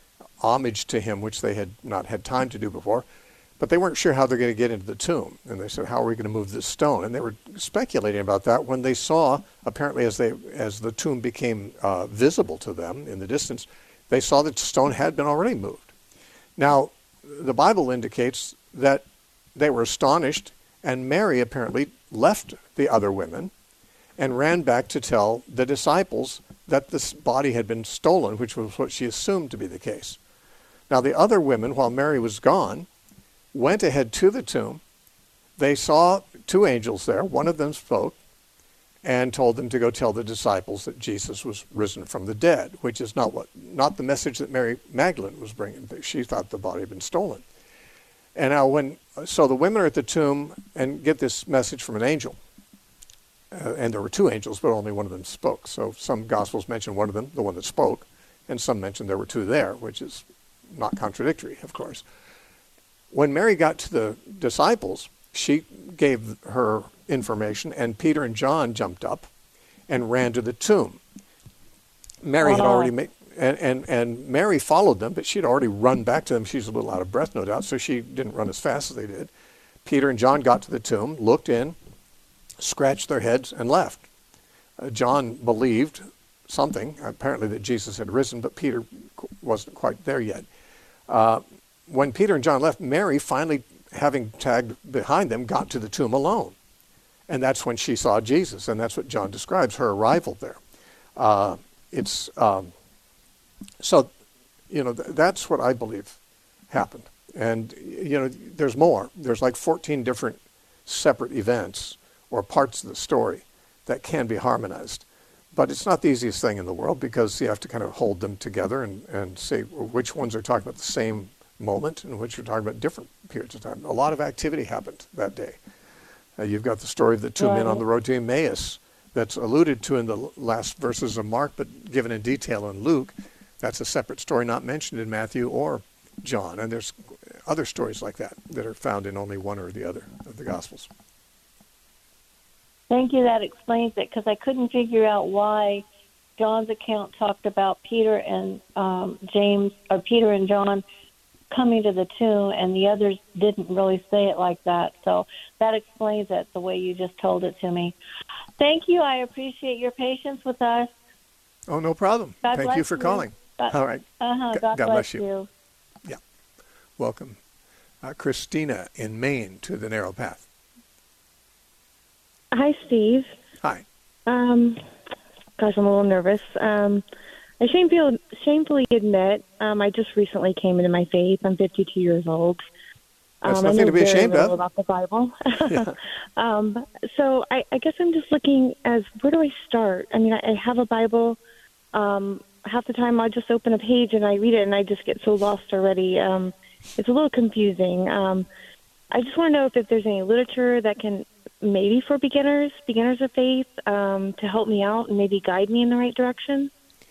homage to him, which they had not had time to do before. But they weren't sure how they're going to get into the tomb. And they said, how are we going to move this stone? And they were speculating about that when they saw, apparently as they as the tomb became uh, visible to them in the distance, they saw that the stone had been already moved. Now, the Bible indicates that they were astonished, and Mary apparently left the other women and ran back to tell the disciples that this body had been stolen, which was what she assumed to be the case. Now, the other women, while Mary was gone, went ahead to the tomb. They saw two angels there. One of them spoke and told them to go tell the disciples that Jesus was risen from the dead, which is not what not the message that Mary Magdalene was bringing. She thought the body had been stolen. And now when so the women are at the tomb and get this message from an angel. Uh, and there were two angels, but only one of them spoke. So some Gospels mention one of them, the one that spoke, and some mention there were two there, which is not contradictory, of course. When Mary got to the disciples, she gave her information, and Peter and John jumped up and ran to the tomb. Mary had already made, and, and, and Mary followed them, but she'd already run back to them. She's a little out of breath, no doubt, so she didn't run as fast as they did. Peter and John got to the tomb, looked in, scratched their heads, and left. Uh, John believed something, apparently that Jesus had risen, but Peter wasn't quite there yet. Uh, when Peter and John left, Mary, finally having tagged behind them, got to the tomb alone. And that's when she saw Jesus, and that's what John describes, her arrival there. Uh, it's um, so, you know, th- that's what I believe happened. And, you know, there's more. There's like fourteen different separate events or parts of the story that can be harmonized. But it's not the easiest thing in the world, because you have to kind of hold them together and, and say which ones are talking about the same moment and which are talking about different periods of time. A lot of activity happened that day. Uh, you've got the story of the two right. men on the road to Emmaus that's alluded to in the last verses of Mark, but given in detail in Luke. That's a separate story not mentioned in Matthew or John. And there's other stories like that that are found in only one or the other of the Gospels. Thank you. That explains it, because I couldn't figure out why John's account talked about Peter and um, James, or Peter and John coming to the tomb, and the others didn't really say it like that. So that explains it the way you just told it to me. Thank you. I appreciate your patience with us. Oh, no problem. God Thank bless you for you. calling. God, All right. Uh-huh. G- God, God bless, bless you. you. Yeah. Welcome. Uh, Christina in Maine to the Narrow Path. Hi, Steve. Hi. Um, gosh, I'm a little nervous. Um, I shamefully, shamefully admit um, I just recently came into my faith. I'm fifty-two years old. That's um, nothing I know to be very ashamed little of. about the Bible. Yeah. um, so I, I guess I'm just looking as, where do I start? I mean, I, I have a Bible. Um, half the time I'll just open a page and I read it, and I just get so lost already. Um, it's a little confusing. Um, I just want to know if, if there's any literature that can, maybe for beginners, beginners of faith, um, to help me out and maybe guide me in the right direction.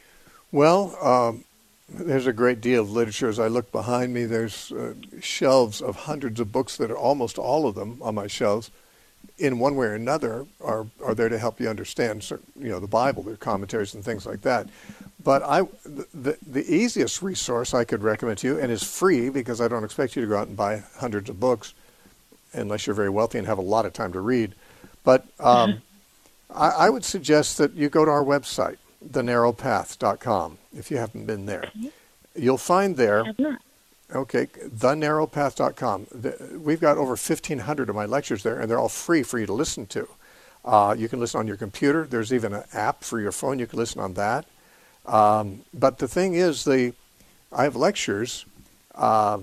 Well, um, there's a great deal of literature. As I look behind me, there's uh, shelves of hundreds of books that are almost all of them on my shelves, in one way or another, are, are there to help you understand, certain, you know, the Bible, their commentaries and things like that. But I, the, the easiest resource I could recommend to you, and is free because I don't expect you to go out and buy hundreds of books, unless you're very wealthy and have a lot of time to read. But um, I, I would suggest that you go to our website, the narrow path dot com, if you haven't been there. You'll find there, okay, the narrow path dot com. The, we've got over fifteen hundred of my lectures there, and they're all free for you to listen to. Uh, you can listen on your computer. There's even an app for your phone. You can listen on that. Um, but the thing is, the I have lectures uh,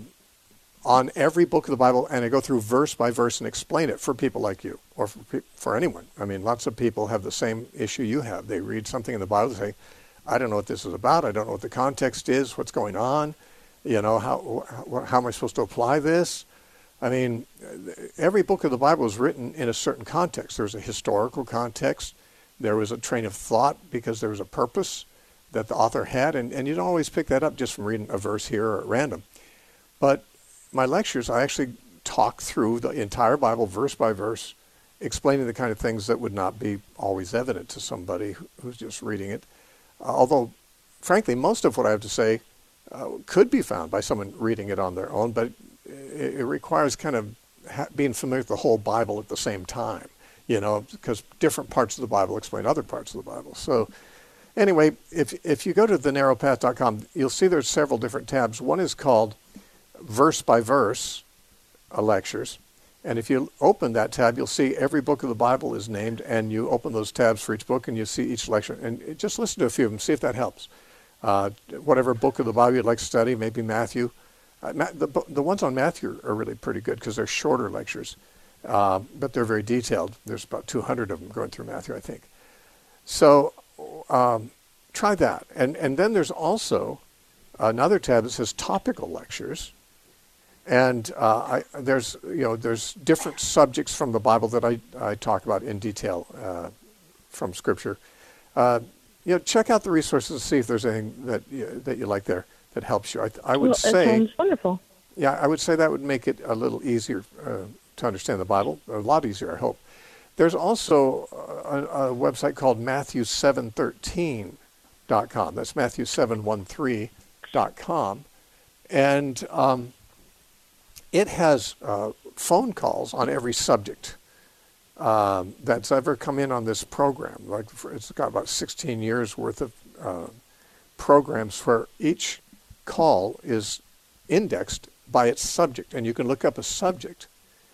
on every book of the Bible, and I go through verse by verse and explain it for people like you, or for, for anyone. I mean, lots of people have the same issue you have. They read something in the Bible and say, I don't know what this is about. I don't know what the context is, what's going on. You know, how, how, how am I supposed to apply this? I mean, every book of the Bible is written in a certain context. There's a historical context. There was a train of thought because there was a purpose that the author had, and, and you don't always pick that up just from reading a verse here or at random. But my lectures, I actually talk through the entire Bible verse by verse, explaining the kind of things that would not be always evident to somebody who's just reading it. Uh, although, frankly, most of what I have to say uh, could be found by someone reading it on their own, but it, it requires kind of ha- being familiar with the whole Bible at the same time, you know, because different parts of the Bible explain other parts of the Bible. So anyway, if if you go to the narrow path dot com, you'll see there's several different tabs. One is called verse by verse uh, lectures. And if you open that tab, you'll see every book of the Bible is named, and you open those tabs for each book, and you see each lecture. And just listen to a few of them, see if that helps. Uh, whatever book of the Bible you'd like to study, maybe Matthew. Uh, Ma- the, the ones on Matthew are really pretty good because they're shorter lectures, uh, but they're very detailed. There's about two hundred of them going through Matthew, I think. So um, try that. And, and then there's also another tab that says topical lectures. And uh, I, there's, you know, there's different subjects from the Bible that I, I talk about in detail uh, from Scripture. Uh, you know, check out the resources to see if there's anything that you, that you like there. that helps you. I, I would Well, say, that sounds wonderful. yeah, I would say that would make it a little easier uh, to understand the Bible, a lot easier, I hope. There's also a, a website called Matthew seven thirteen dot com. That's Matthew seven thirteen dot com. And um, it has uh, phone calls on every subject um, that's ever come in on this program. Like for, it's got about sixteen years worth of uh, programs where each call is indexed by its subject, and you can look up a subject,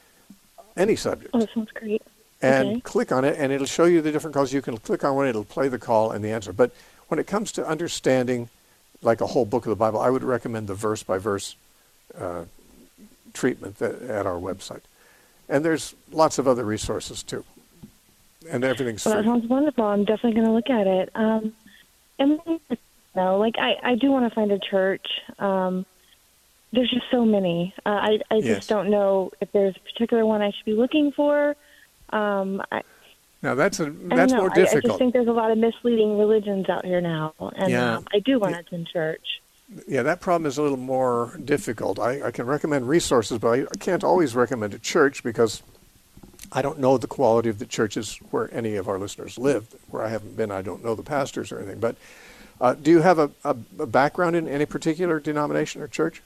any subject. Oh, that sounds great. And Okay. click on it, and it'll show you the different calls. You can click on one, it'll play the call and the answer. But when it comes to understanding, like a whole book of the Bible, I would recommend the verse-by-verse uh, treatment that, at our website. And there's lots of other resources, too. And everything's Well, that free. sounds wonderful. I'm definitely going to look at it. Um, and no, like I, I do want to find a church. Um, there's just so many. Uh, I, I just Yes. don't know if there's a particular one I should be looking for. Um, I, Now, that's, a, I don't that's know. more I, I difficult. just think there's a lot of misleading religions out here now, and Yeah. um, I do want to attend church. Yeah, that problem is a little more difficult. I, I can recommend resources, but I, I can't always recommend a church because I don't know the quality of the churches where any of our listeners live. Where I haven't been, I don't know the pastors or anything. But uh, do you have a, a, a background in any particular denomination or church?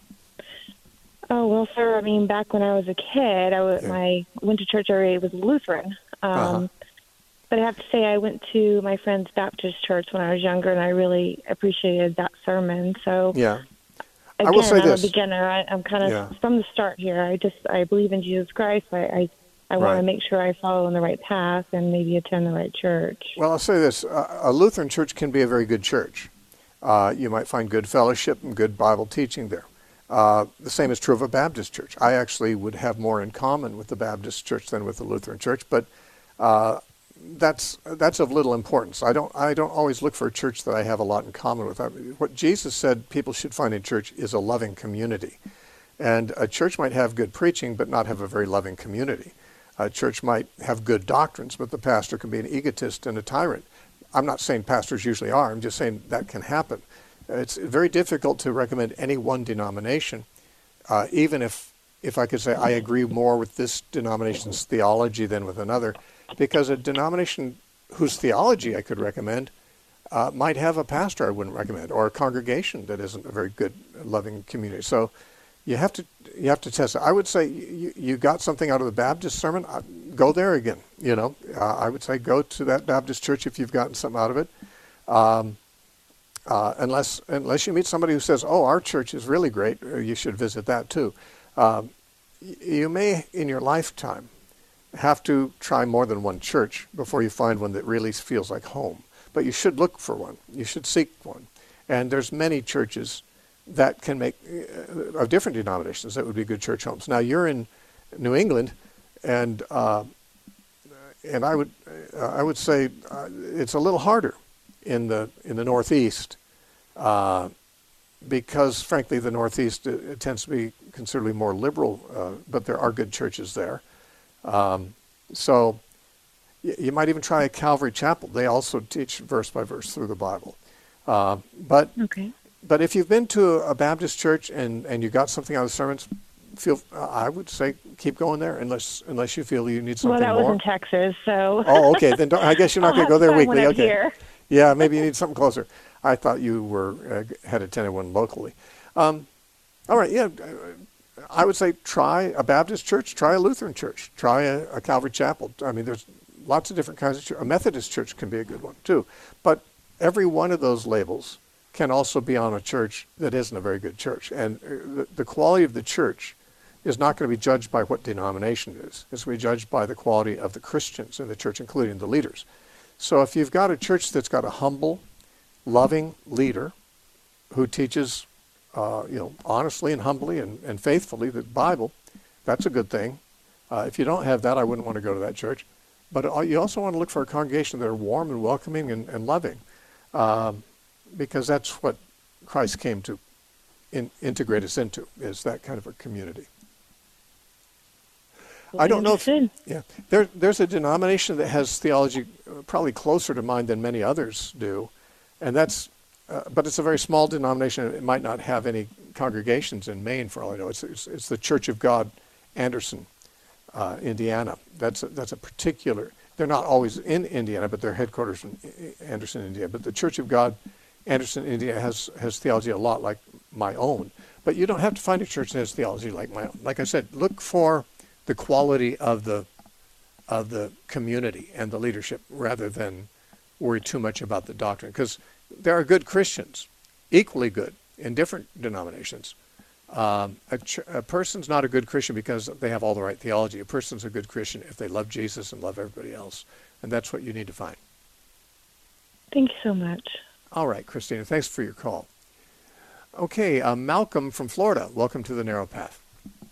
Oh, well, sir, I mean, back when I was a kid, I, w- Yeah. my, went to church area was Lutheran. Um, Uh-huh. But I have to say, I went to my friend's Baptist church when I was younger, and I really appreciated that sermon. So, Yeah. again, I will say I'm this. a beginner. I, I'm kind of Yeah. from the start here. I just I believe in Jesus Christ. I I, I want Right. to make sure I follow in the right path and maybe attend the right church. Well, I'll say this. Uh, a Lutheran church can be a very good church. Uh, you might find good fellowship and good Bible teaching there. Uh, the same is true of a Baptist church. I actually would have more in common with the Baptist church than with the Lutheran church, but uh, that's that's of little importance. I don't I don't always look for a church that I have a lot in common with. I mean, what Jesus said people should find in church is a loving community. And a church might have good preaching but not have a very loving community. A church might have good doctrines, but the pastor can be an egotist and a tyrant. I'm not saying pastors usually are. I'm just saying that can happen. It's very difficult to recommend any one denomination, uh, even if, if I could say I agree more with this denomination's theology than with another, because a denomination whose theology I could recommend uh, might have a pastor I wouldn't recommend, or a congregation that isn't a very good, loving community. So you have to you have to test it. I would say you, you got something out of the Baptist sermon, uh, go there again. You know, uh, I would say go to that Baptist church if you've gotten something out of it. Um, uh, unless unless you meet somebody who says, "Oh, our church is really great," uh, you should visit that too. Um, y- you may in your lifetime have to try more than one church before you find one that really feels like home. But you should look for one. You should seek one. And there's many churches that can make, uh, of different denominations, that would be good church homes. Now, you're in New England, and uh, and I would uh, I would say uh, it's a little harder in the in the Northeast uh, because, frankly, the Northeast uh, it tends to be considerably more liberal, uh, but there are good churches there. Um, so y- you might even try a Calvary Chapel. They also teach verse by verse through the Bible. Uh, but Okay. but if you've been to a Baptist church and, and you got something out of the sermons, feel uh, I would say keep going there unless unless you feel you need something Well, that was more. in Texas, so. Oh, okay. Then don't, I guess you're not I'll going to go have there to find one weekly. up Okay. here. Yeah, maybe you need something closer. I thought you were uh, had attended one locally. Um, all right. Yeah. uh, I would say try a Baptist church, try a Lutheran church, try a, a Calvary Chapel. I mean, there's lots of different kinds of church. A Methodist church can be a good one too. But every one of those labels can also be on a church that isn't a very good church. And uh, the, the quality of the church is not going to be judged by what denomination it is. It's going to be judged by the quality of the Christians in the church, including the leaders. So if you've got a church that's got a humble, loving leader who teaches Uh, you know, honestly and humbly and, and faithfully the Bible, that's a good thing. Uh, if you don't have that, I wouldn't want to go to that church. But uh, you also want to look for a congregation that are warm and welcoming and, and loving, um, because that's what Christ came to in, integrate us into, is that kind of a community. I don't know if, yeah, there, there's a denomination that has theology uh, probably closer to mine than many others do, and that's uh, but it's a very small denomination. It might not have any congregations in Maine, for all I know. It's it's, it's the Church of God, Anderson, uh, Indiana. That's a, that's a particular. They're not always in Indiana, but their headquarters in Anderson, Indiana. But the Church of God, Anderson, Indiana, has has theology a lot like my own. But you don't have to find a church that has theology like my own. Like I said, look for the quality of the of the community and the leadership rather than worry too much about the doctrine. Because there are good Christians, equally good, in different denominations. Um, a, ch- a person's not a good Christian because they have all the right theology. A person's a good Christian if they love Jesus and love everybody else. And that's what you need to find. Thank you so much. All right, Christina, thanks for your call. Okay, uh, Malcolm from Florida, welcome to the Narrow Path.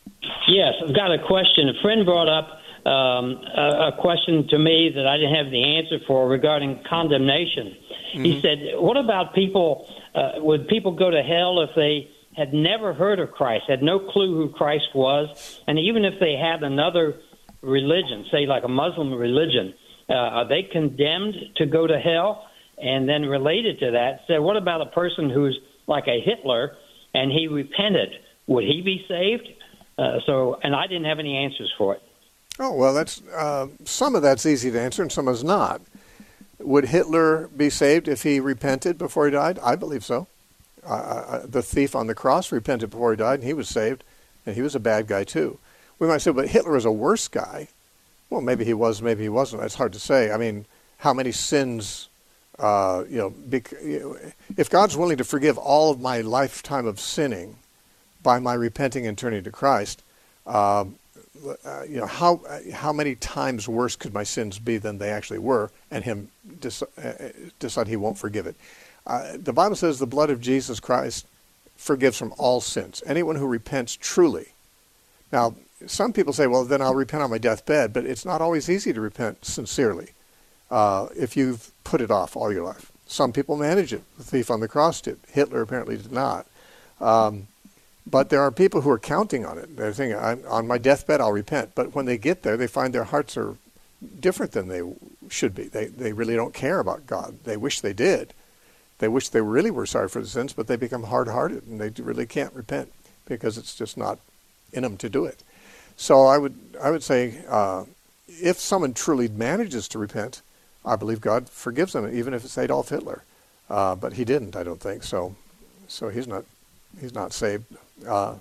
Yes, I've got a question. A friend brought up um, a, a question to me that I didn't have the answer for regarding condemnation. Mm-hmm. He said, what about people, uh, would people go to hell if they had never heard of Christ, had no clue who Christ was, and even if they had another religion, say like a Muslim religion, uh, are they condemned to go to hell? And then related to that, said, what about a person who's like a Hitler and he repented? Would he be saved? Uh, so, and I didn't have any answers for it. Oh, well, that's uh, some of that's easy to answer and some is not. Would Hitler be saved if he repented before he died? I believe so. Uh, the thief on the cross repented before he died, and he was saved, and he was a bad guy too. We might say, but Hitler is a worse guy. Well, maybe he was, maybe he wasn't. It's hard to say. I mean, how many sins, uh, you know, bec- if God's willing to forgive all of my lifetime of sinning by my repenting and turning to Christ, uh, uh, you know, how how many times worse could my sins be than they actually were, and him dis- uh, decide he won't forgive it? Uh, the Bible says the blood of Jesus Christ forgives from all sins. Anyone who repents truly. Now, some people say, well, then I'll repent on my deathbed, but it's not always easy to repent sincerely uh, if you've put it off all your life. Some people manage it. The thief on the cross did. Hitler apparently did not. Um, but there are people who are counting on it. They're thinking, I'm, on my deathbed, I'll repent. But when they get there, they find their hearts are different than they should be. They, they really don't care about God. They wish they did. They wish they really were sorry for the sins, but they become hard-hearted, and they really can't repent because it's just not in them to do it. So I would I would say uh, if someone truly manages to repent, I believe God forgives them, even if it's Adolf Hitler. Uh, but he didn't, I don't think. So so he's not he's not saved. Uh,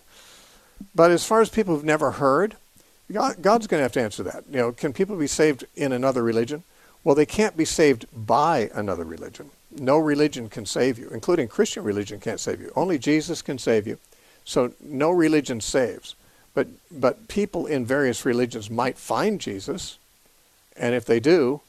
but as far as people who've never heard, God, God's going to have to answer that. You know, can people be saved in another religion? Well, they can't be saved by another religion. No religion can save you, including Christian religion can't save you. Only Jesus can save you. So no religion saves. But but people in various religions might find Jesus, and if they do,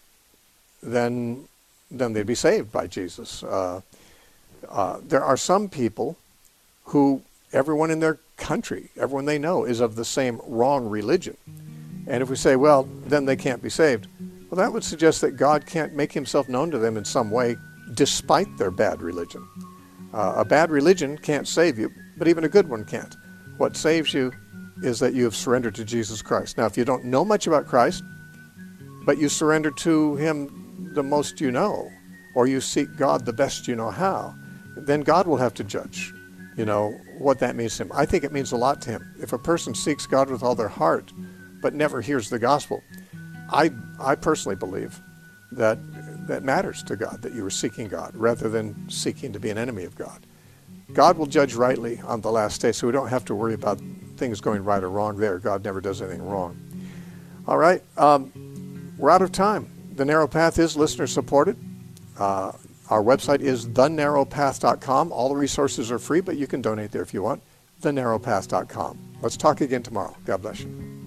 then then they'd be saved by Jesus. Uh, uh, there are some people who everyone in their country, everyone they know, is of the same wrong religion. And if we say, well, then they can't be saved, well, that would suggest that God can't make himself known to them in some way despite their bad religion. Uh, a bad religion can't save you, but even a good one can't. What saves you is that you have surrendered to Jesus Christ. Now, if you don't know much about Christ, but you surrender to him the most you know, or you seek God the best you know how, then God will have to judge, you know, what that means to him. I think it means a lot to him. If a person seeks God with all their heart, but never hears the gospel, I I personally believe that that matters to God, that you are seeking God rather than seeking to be an enemy of God. God will judge rightly on the last day, so we don't have to worry about things going right or wrong there. God never does anything wrong. All right, um, we're out of time. The Narrow Path is listener supported. Uh, our website is the narrow path dot com. All the resources are free, but you can donate there if you want. the narrow path dot com. Let's talk again tomorrow. God bless you.